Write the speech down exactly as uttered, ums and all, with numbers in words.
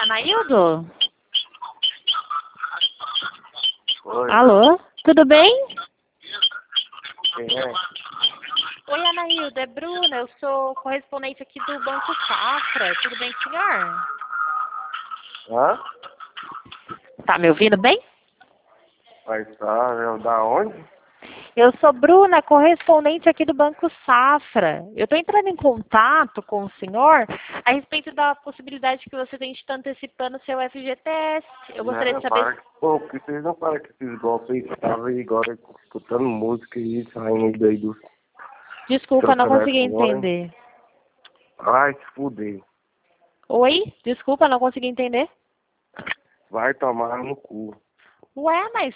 Anaildo? Oi. Alô? Tudo bem? Quem é? Oi, Anaildo, é Bruna. Eu sou correspondente aqui do Banco Safra. Tudo bem com o senhor? Hã? Tá me ouvindo bem? Vai estar, é da onde? Eu sou Bruna, correspondente aqui do Banco Safra. Eu estou entrando em contato com o senhor a respeito da possibilidade que você tem de estar antecipando o seu F G T S. Eu gostaria Não, de saber... para, pô, porque vocês não param com esses golpes aí, que tava aí agora escutando música e saindo daí do Desculpa, seu não consegui telefone. entender. Ai, se fuder. Oi? Desculpa, não consegui entender. Vai tomar no cu. Ué, mas